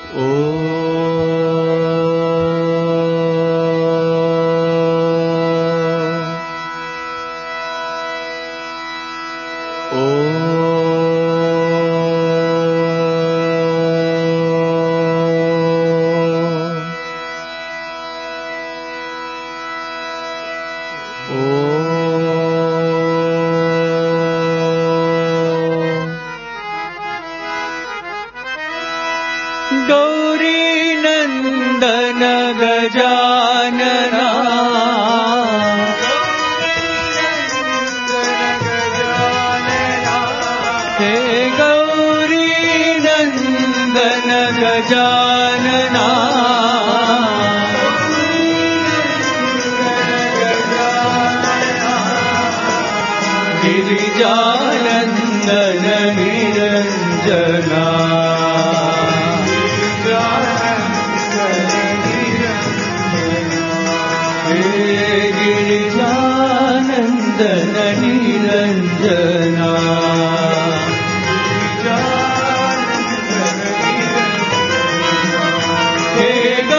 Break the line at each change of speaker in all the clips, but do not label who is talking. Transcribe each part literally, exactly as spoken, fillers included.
गौरीनन्दन गजानना हे गौरीनन्दन गजानना गिरिजानन्दन निरञ्जना गिरिजानन्दन निरञ्जना हे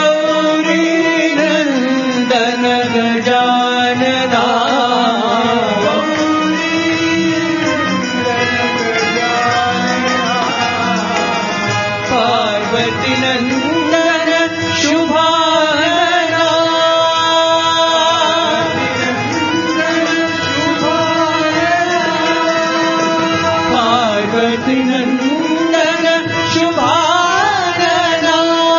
गौरीनन्दन गजानना पार्वती नन्दन शुभानना पार्वती नन्दन शुभानना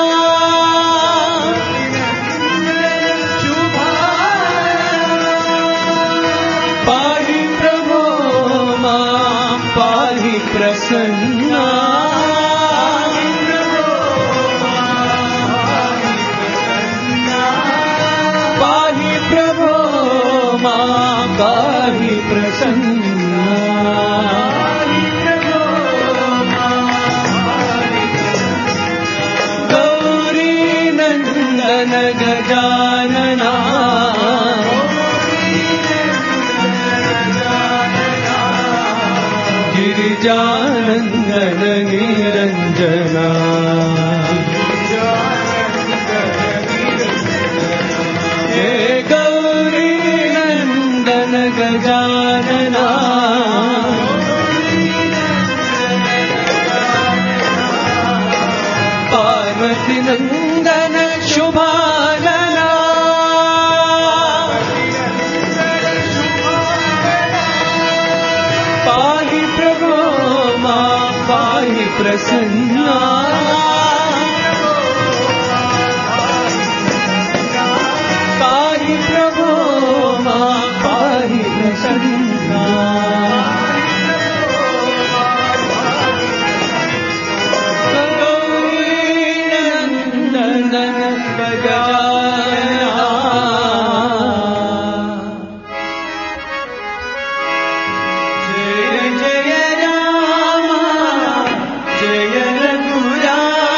पाहि प्रभो मां पाहि प्रसन्ना पाहि प्रभो मां पाहि प्रसन्ना गौरीनन्दन गजानना गिरिजानन्दन निरञ्जना हे गौरीनन्दन गजानना पार्वती नन्दन शुभानना पाहि प्रभो मां पाहि प्रसन्ना पाहि प्रभो मां पाहि प्रसन्ना गौरीनन्दन गजानना जय जय राम जय रघुराम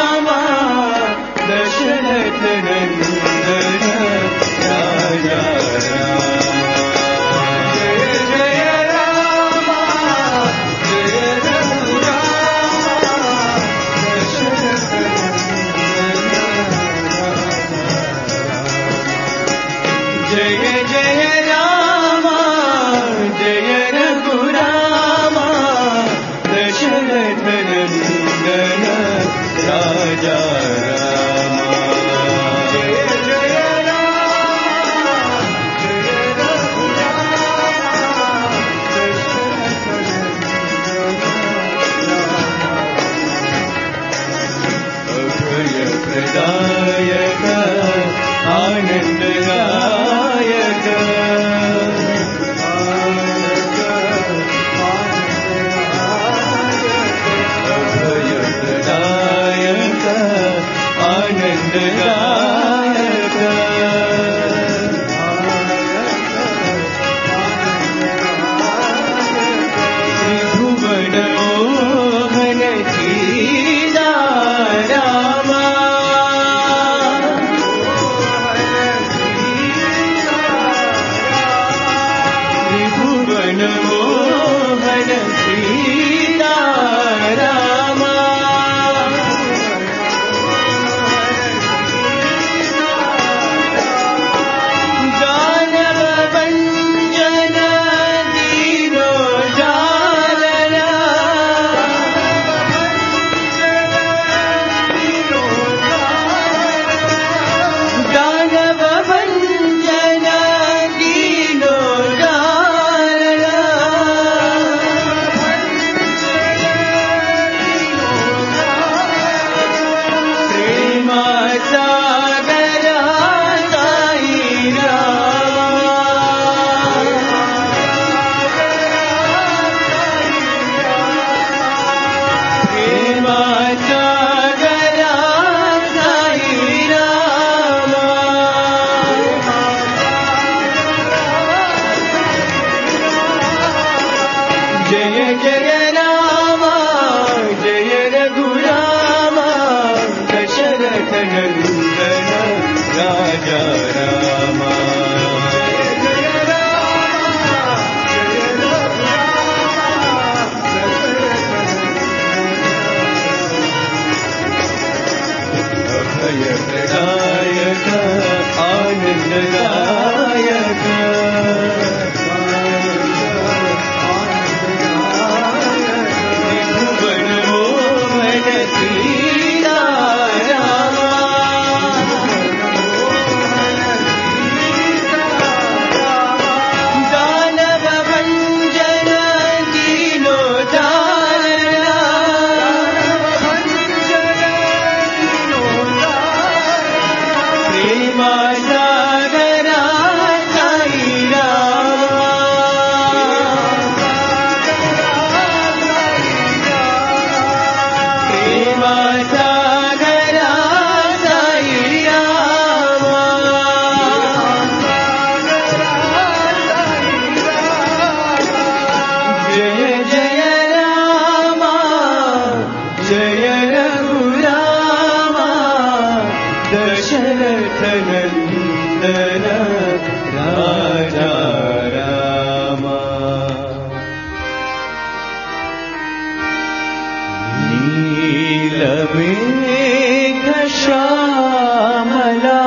नीलमेघश्यामला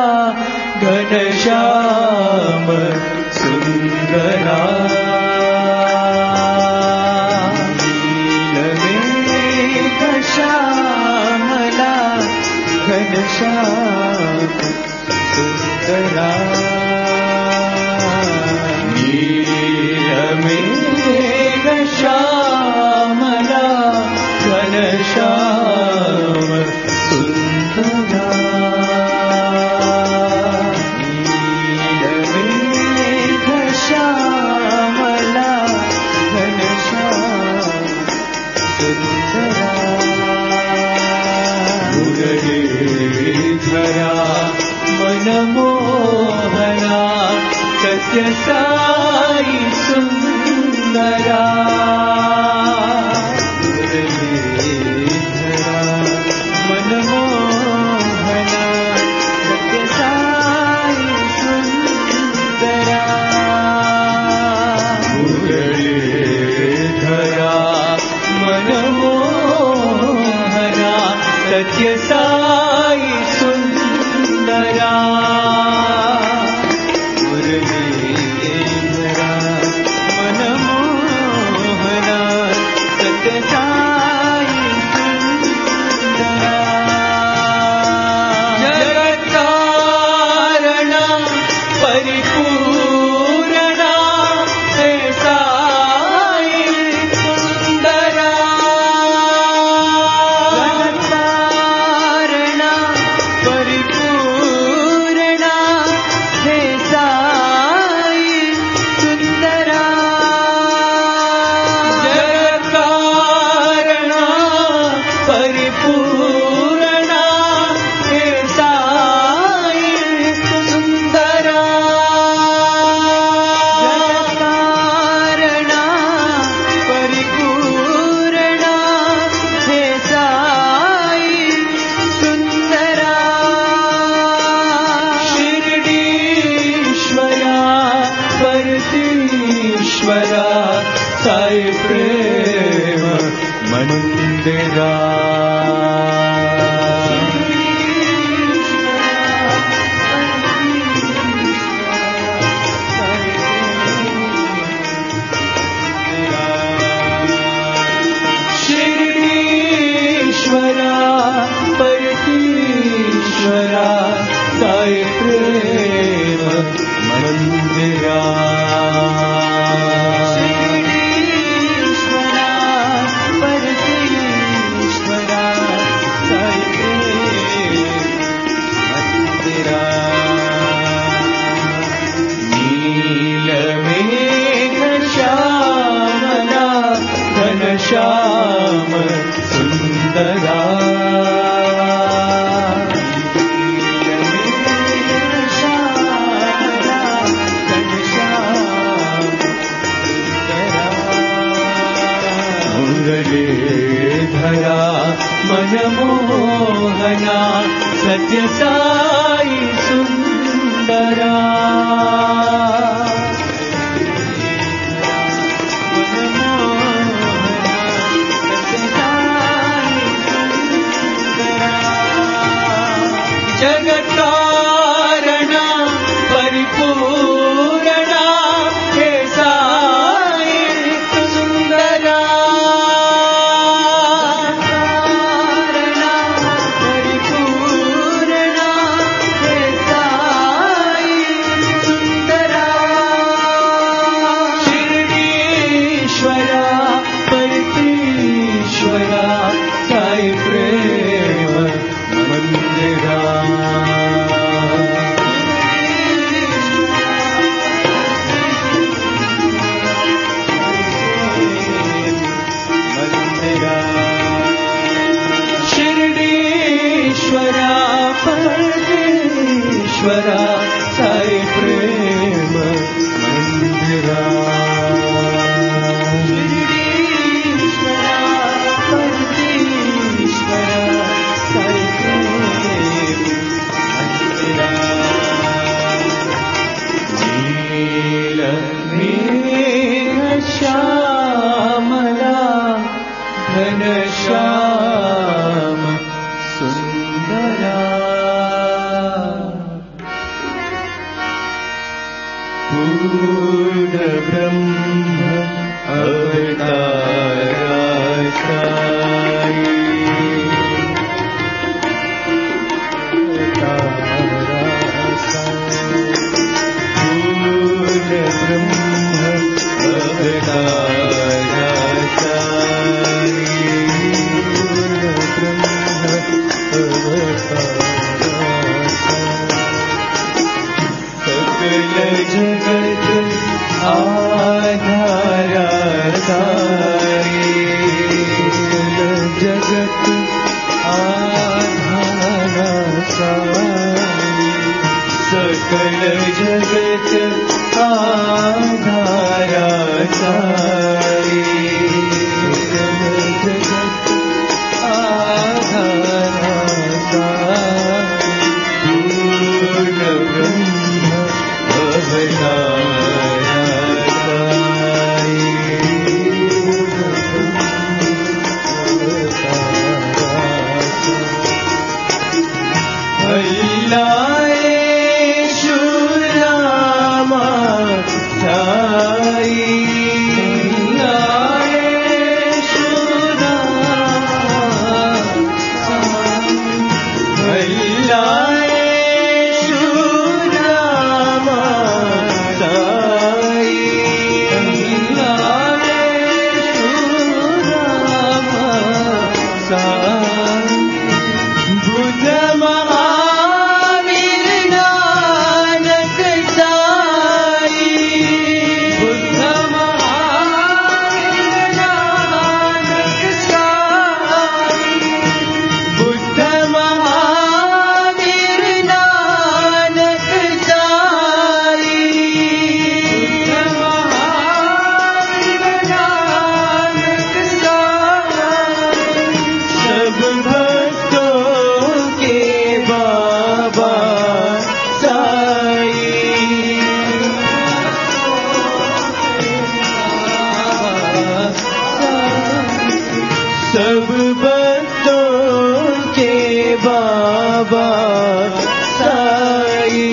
घनश्याम सुन्दरा नीलमेघश्यामला घनश्याम सुन्दरा नीलमेघश्यामला घनश्याम सुन्दरा नीलमेघश्यामला घनश्याम सुन्दरा मुरलीधरा मनमोहना सत्यसाई सुन्दरा मुरलीधरा मनमोहना सत्यसाई सुन्दरा मुरलीधरा मनमोहना सत्यसाई सुन्दरा मुरलीधरा मनमोहना सत्यसाई सुन्दरा जगत्कारणा परिपूरणा हे साई सुन्दरा जगत्कारणा परिपूरणा हे साई सुन्दरा जगत्कारणा परिपूरणा हे साई सुन्दरा जगत्कारणा परिपूरणा हे साई सुन्दरा शिरडीश्वरा परतीश्वरा साई प्रेम मंदिरा शिरडीश्वरा परतीश्वरा साई प्रेम मंदिरा शिरडीश्वरा परतीश्वरा साई प्रेम मंदिरा नीलमेघश्यामला घनश्याम सुन्दरा नीलमेघश्यामला घनश्याम सुन्दरा मुरलीधरा मनमोहना सत्यसाई सुन्दरा जगत्कारणा परिपूरणा हे साई सुन्दरा जगत्कारणा परिपूरणा हे साई सुन्दरा शिरडीश्वरा परतीश्वरा साई प्रेम मंदिरा शिरडीश्वरा परमेश्वरा साई प्रेम मंदिरा शिरडीश्वरा परमेश्वरा साई प्रेम मंदिरा नीलमेघश्यामला घनश्याम जगत आधारा साई सकल जगत आधारा साई सकल जगत आधारा साई पूर्ण ब्रह्म अवतारा सब भक्तों के बाबा साई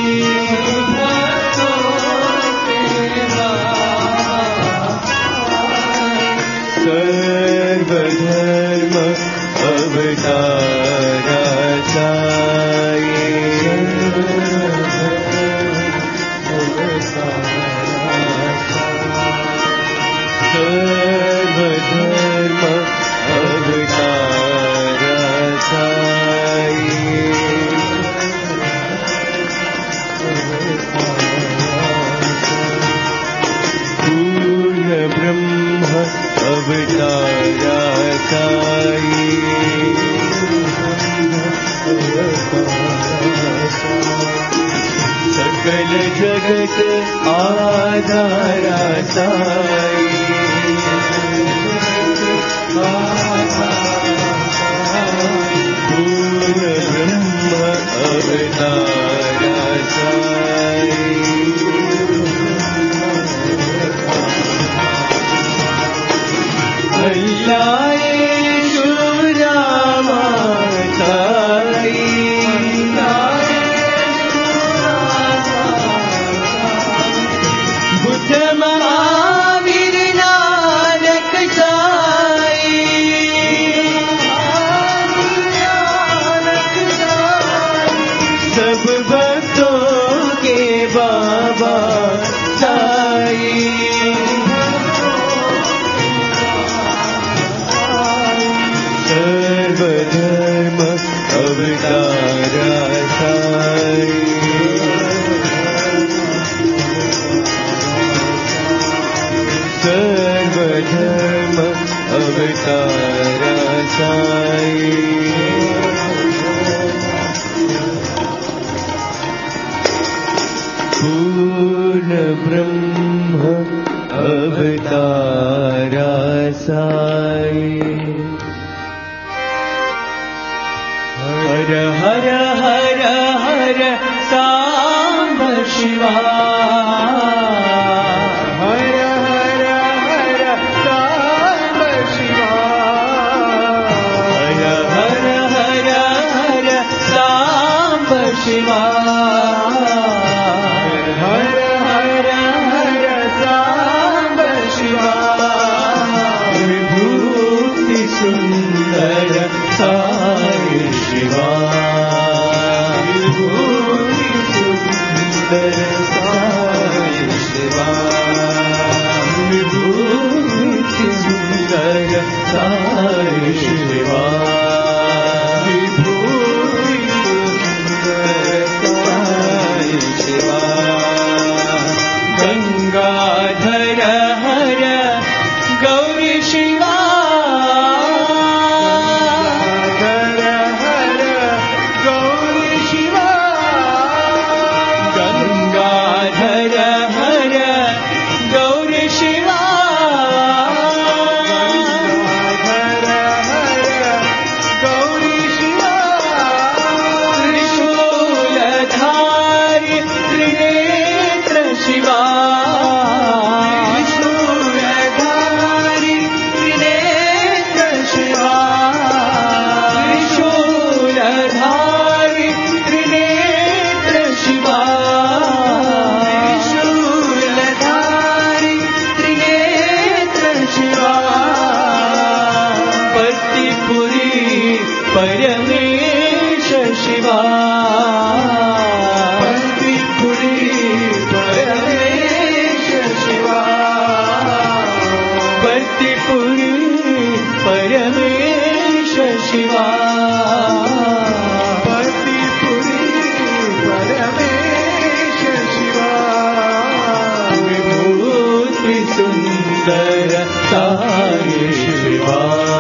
सर्वधर्म अवतारा साई सर्वधर्म अवतारा साई पूर्ण ब्रह्म अवतारा साई सकल जगत आधारा साई पूर्ण ब्रह्म अवतारा साई अल्लाह शुभ रामा साई बुद्ध महावीर नानक साई सब भक्तों के बाबा साई सर्वधर्म अवतारा साई सर्वधर्म अवतारा साई पूर्ण ब्रह्म अवतारा साई हर हर हर हर सांब शिवा हर हर हर सांब शिवा हर हर हर हर सांब शिवा हर हर हर सांब शिवा विभूति सुंदर साई शिवा विभूति सुंदर साई परमेश शिवा बंदीपुरी परमेश शिवा बंदीपुरी परमेश शिवा बंदीपुरी परमेश शिवा विभूति सुंदर साई शिवा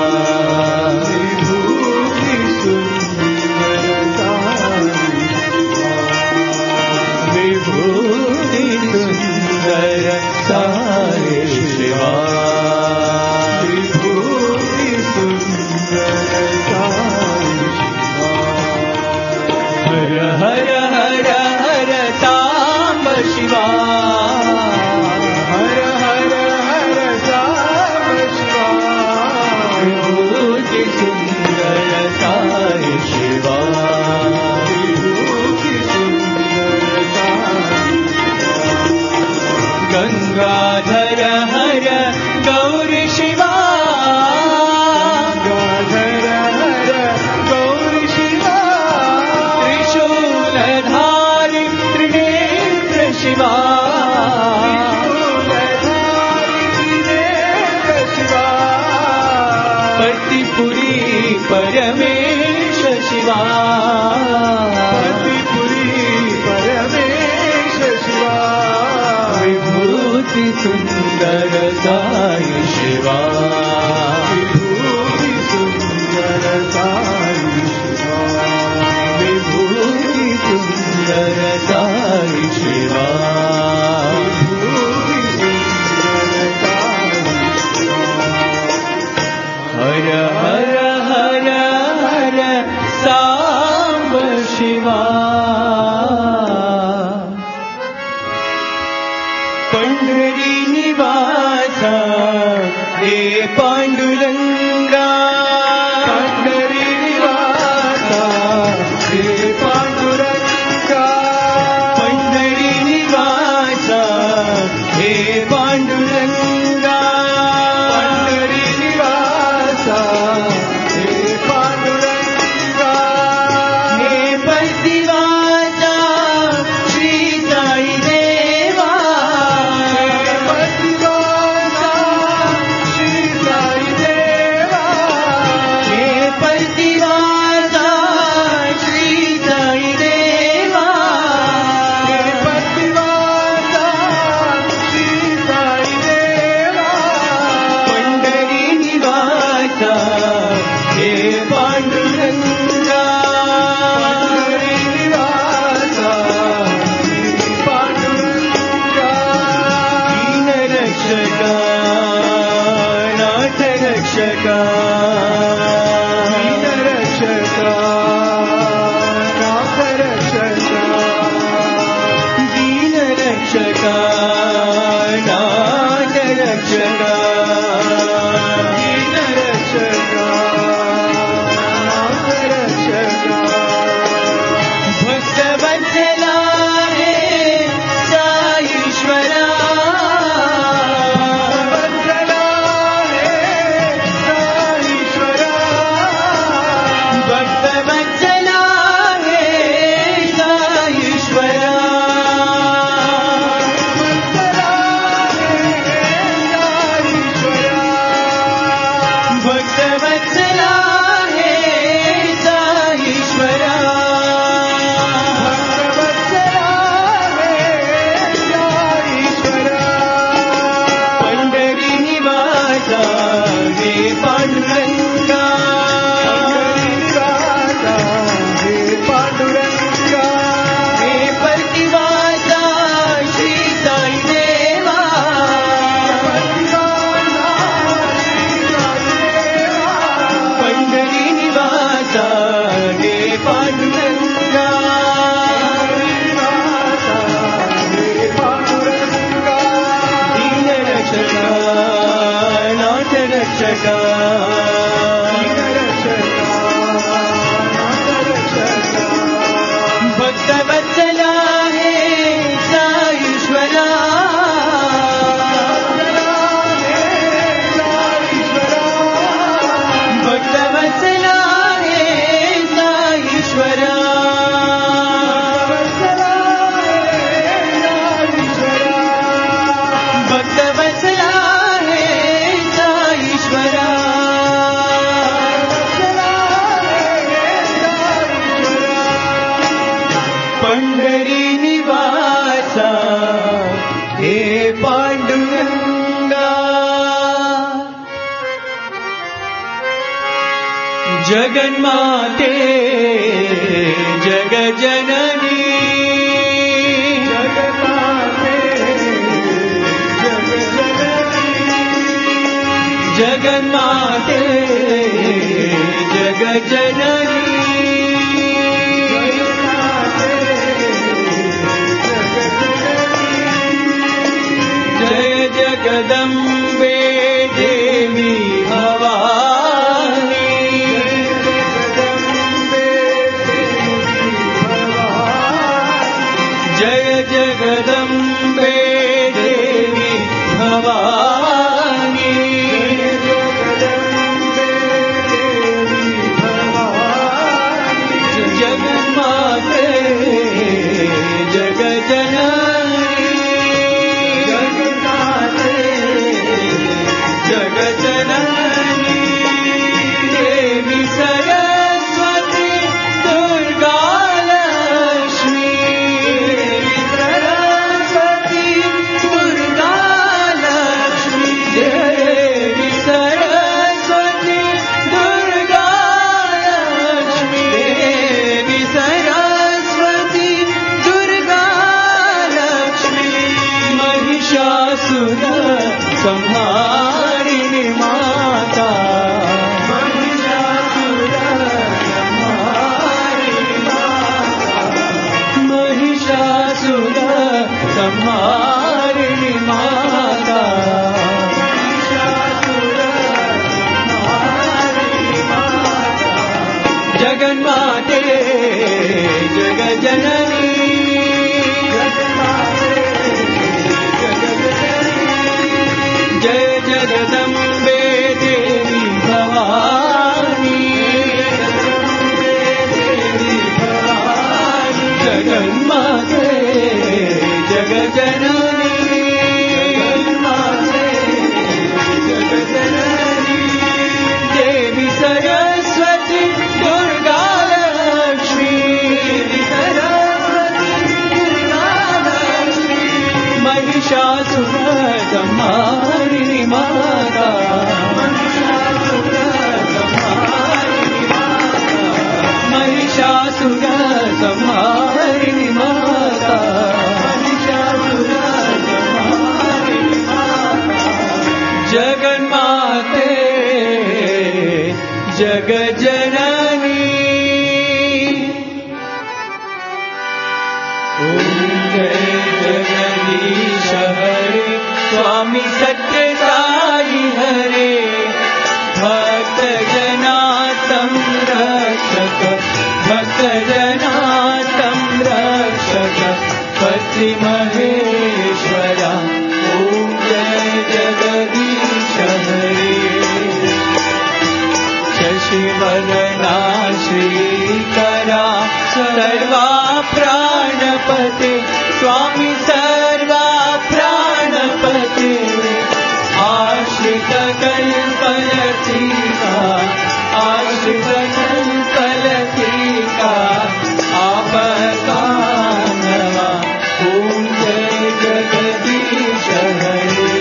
सारे शिवा विभूति सुंदर सारे शिवा हर हर हर हर सांब शिवा हर हर हर सांब शिवा विभूति सुंदर सारे शिवा विभूति सुंदर सारे गंगाधर हर गौरी शिवा गंगाधर हर गौरी शिवा त्रिशूलधारी त्रिनेत्र शिवा त्रिनेत्र शिवा पतिपुरी परमेश शिवा पतिपुरी परमेश शिवा विभूति सुंदर साई शिवा विभूति सुंदर साई शिवा विभूति सुंदर साई शिवा विभूति सुंदर साई हर हर हर हर सांब शिवा पंढरी निवासा हे पांडुरंगा पंढरी निवासा हे पांडुरंगा पंढरी निवासा हे पांडुरंगा पंढरी निवासा हे पांडुरंगा हे पतिवासा श्री साई देवा श्री साई
जगन्माते जगज्जननी
जगन्माते जगज्जननी
जगन्माते जगज्जननी जय जगदम्बे देवी भवानी जय जगदम्बे देवी भवानी जगन्माते जगज्जननी जगज्जननी देवी सरस्वती दुर्गा लक्ष्मी देवी सरस्वती दुर्गा लक्ष्मी देवी सरस्वती दुर्गा लक्ष्मी देवी सरस्वती दुर्गा लक्ष्मी महिषासुर संहारिणी माता महिषासुर संहारिणी माता महिषासुर संहारिणी माता जगन्माते जगज्जननी जय जगदम्बे देवी भवानी जगन्माते जगज्जननी देवी सरस्वती दुर्गा लक्ष्मी सरस्वती दुर्गा लक्ष्मी महिषासुर संहारिणी माता महिषासुर संहारिणी माता महिषासुर संहारिणी माता महिषासुर संहारिणी माता जगन्माते जगज्जननी ओम जय जगदीश हरे स्वामी सत्य साई हरे भक्त जनातं रक्षक भक्त जनातं रक्षक पति महेश्वरा ओम जय जगदीश हरे शशिवदना श्रीकरा सर्वा प्राणपते स्वामी सर्वा प्राणपते आश्रित कल्पलतिका आश्रित कल्पलतिका आपकानवा ओम जय जगदीश हरे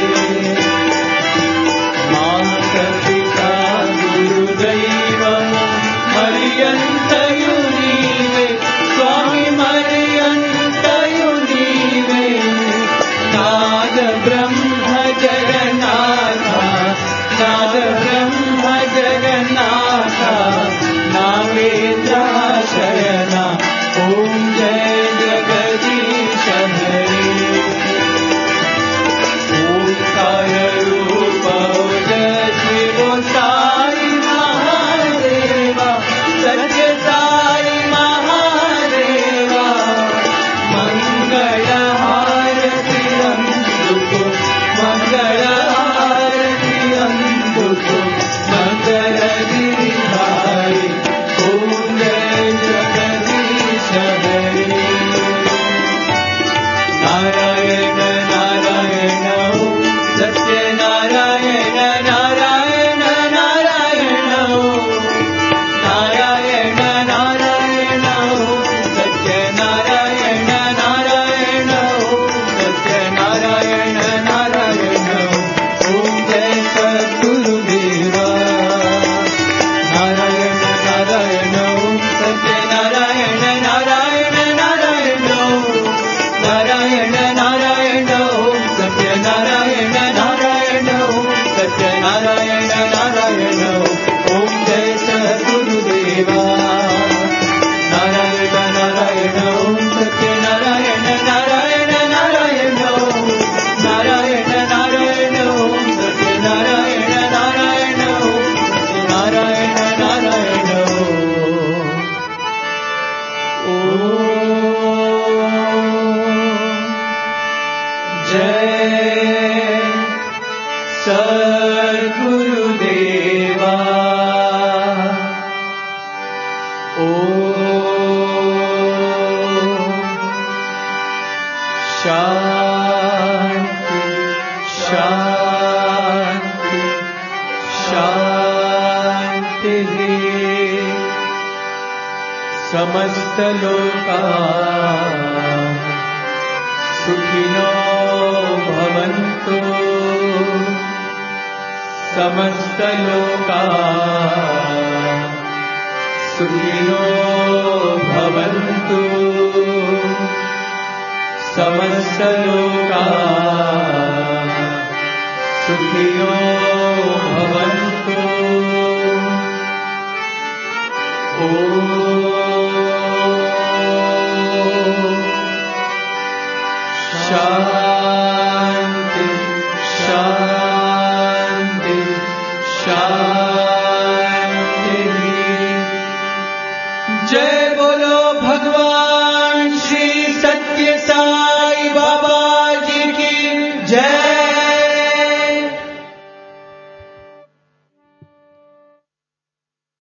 माता पिता गुरुदैव मर्यन्तयो नीवे स्वामी मर्यन्तयो नीवे नाद ब्रह्म जगन्नाथ नाद ब्रह्म जगन्नाथ नागेन्द्र शरणा ओम जय जगदीश हरे ओंकार रूप जय शिव साई महादेवा सत्य शांति शांति शांति समस्त लोका सुखिनो भवन्तु समस्त लोका सुखिनो भवन्तु समस्त लोका सुखिनो भवन्तु ओम शांति शांति शांति जय बोलो भगवान श्री सत्य साई बाबा जी की जय।